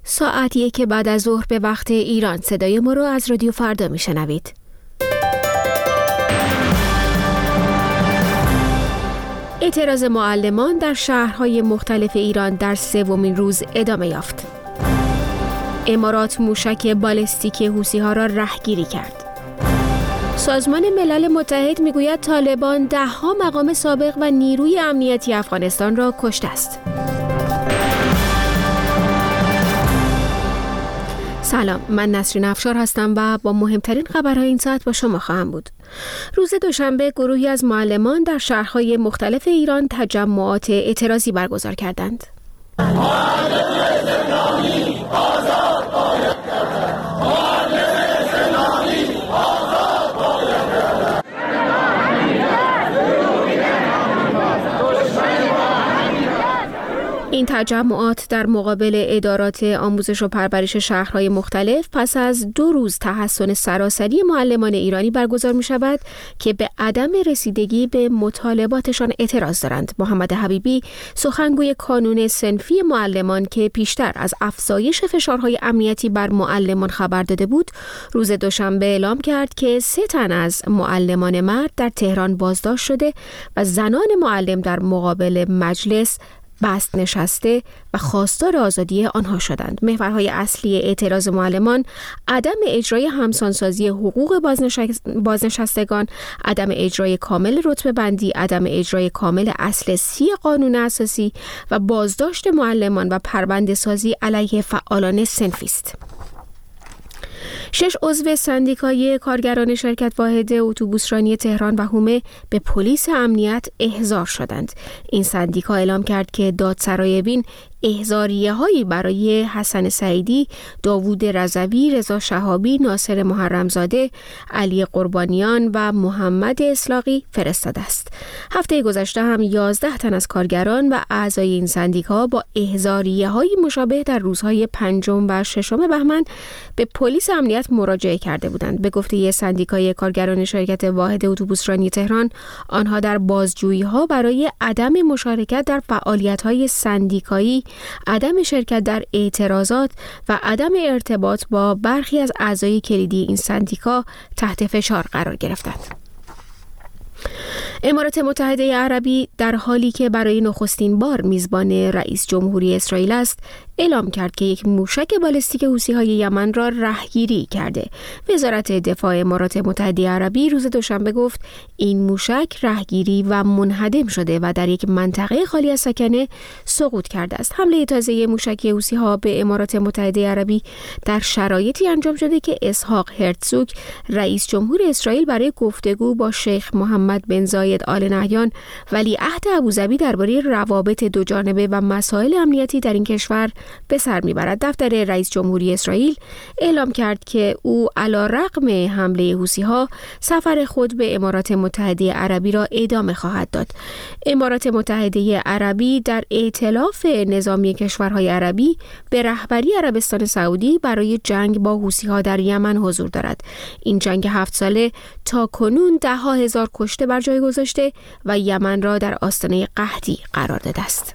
ساعت 1 بعد از ظهر به وقت ایران. صدای ما رو از رادیو فردا میشنوید. اعتراض معلمان در شهرهای مختلف ایران در سومین روز ادامه یافت. امارات موشک بالستیک حوثی‌ها را رهگیری کرد. سازمان ملل متحد میگوید طالبان 10 مقام سابق و نیروی امنیتی افغانستان را کشته است. سلام، من نسرین افشار هستم و با مهمترین خبرهای این ساعت با شما خواهم بود. روز دوشنبه گروهی از معلمان در شهرهای مختلف ایران تجمعات اعتراضی برگزار کردند. این تجمعات در مقابل ادارات آموزش و پرورش شهرهای مختلف پس از 2 روز تحصن سراسری معلمان ایرانی برگزار می شود که به عدم رسیدگی به مطالباتشان اعتراض دارند. محمد حبیبی، سخنگوی کانون صنفی معلمان که پیشتر از افزایش فشارهای امنیتی بر معلمان خبر داده بود، روز دوشنبه اعلام کرد که 3 تن از معلمان مرد در تهران بازداشت شده و زنان معلم در مقابل مجلس بست نشسته و خواستار آزادی آنها شدند. محورهای اصلی اعتراض معلمان عدم اجرای همسانسازی حقوق بازنشستگان، عدم اجرای کامل رتبه بندی، عدم اجرای کامل اصل 30 قانون اساسی و بازداشت معلمان و پرونده سازی علیه فعالان صنفی است. 6 عضو سندیکای کارگران شرکت واحد اتوبوسرانی تهران و حومه به پلیس امنیت احضار شدند. این سندیکا اعلام کرد که دادسرای وین احضاریه‌هایی برای حسن سعیدی، داوود رضوی، رضا شهابی، ناصر محرمزاده، علی قربانیان و محمد اسلاقی فرستاده است. هفته گذشته هم 11 تن از کارگران و اعضای این سندیکا با احضاریه‌های مشابه در روزهای 5 و 6 بهمن به پلیس امنیت مراجعه کرده بودند. به گفته سندیکای کارگران شرکت واحد اتوبوسرانی تهران، آنها در بازجویی‌ها برای عدم مشارکت در فعالیت‌های سندیکایی، عدم شرکت در اعتراضات و عدم ارتباط با برخی از اعضای کلیدی این سندیکا تحت فشار قرار گرفتند. امارات متحده عربی در حالی که برای نخستین بار میزبان رئیس جمهوری اسرائیل است، اعلام کرد که یک موشک بالستیک حوثی‌های یمن را رهگیری کرده. وزارت دفاع امارات متحده عربی روز دوشنبه گفت این موشک رهگیری و منهدم شده و در یک منطقه خالی از سکنه سقوط کرده است. حمله تازه موشک حوثی‌ها به امارات متحده عربی در شرایطی انجام شده که اسحاق هرتزوگ، رئیس جمهور اسرائیل، برای گفتگو با شیخ محمد بن زاید آل نهیان، ولیعهد ابوظبی، درباره روابط دوجانبه و مسائل امنیتی در این کشور به سر میبرد. دفتر رئیس جمهوری اسرائیل اعلام کرد که او علی‌رغم حمله حوثی‌ها سفر خود به امارات متحده عربی را ادامه خواهد داد. امارات متحده عربی در ائتلاف نظامی کشورهای عربی به رهبری عربستان سعودی برای جنگ با حوثی‌ها در یمن حضور دارد. این جنگ 7 ساله تا کنون 10,000 کشته بر جای گذاشته و یمن را در آستانه قحطی قرار داده است.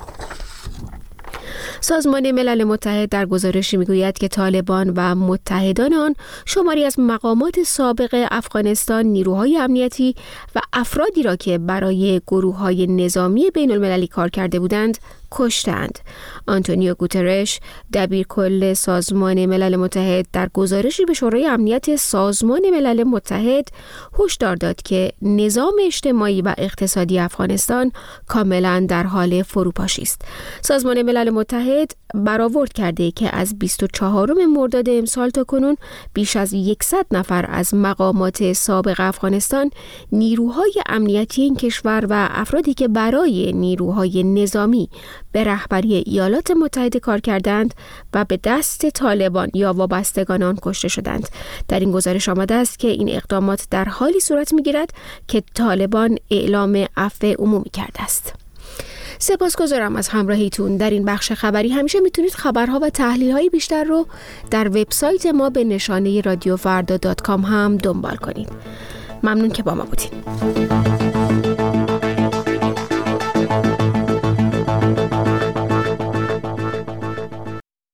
سازمان ملل متحد در گزارشی میگوید که طالبان و متحدان آن شماری از مقامات سابق افغانستان، نیروهای امنیتی و افرادی را که برای گروه‌های نظامی بین‌المللی کار کرده بودند کشتند. آنتونیو گوترش، دبیرکل سازمان ملل متحد، در گزارشی به شورای امنیت سازمان ملل متحد هشدار داد که نظام اجتماعی و اقتصادی افغانستان کاملا در حال فروپاشی است. سازمان ملل متحد برآورد کرده که از 24 مرداد امسال تا کنون بیش از 100 نفر از مقامات سابق افغانستان، نیروهای امنیتی این کشور و افرادی که برای نیروهای نظامی به رهبری ایالات متحده کار کردند و به دست طالبان یا وابستگان آن کشته شدند. در این گزارش آمده است که این اقدامات در حالی صورت می‌گیرد که طالبان اعلام عفو عمومی کرده است. سپاسگزارم از همراهیتون در این بخش خبری. همیشه میتونید خبرها و تحلیل‌های بیشتر رو در وبسایت ما به نشانه radiofarda.com هم دنبال کنید. ممنون که با ما بودید.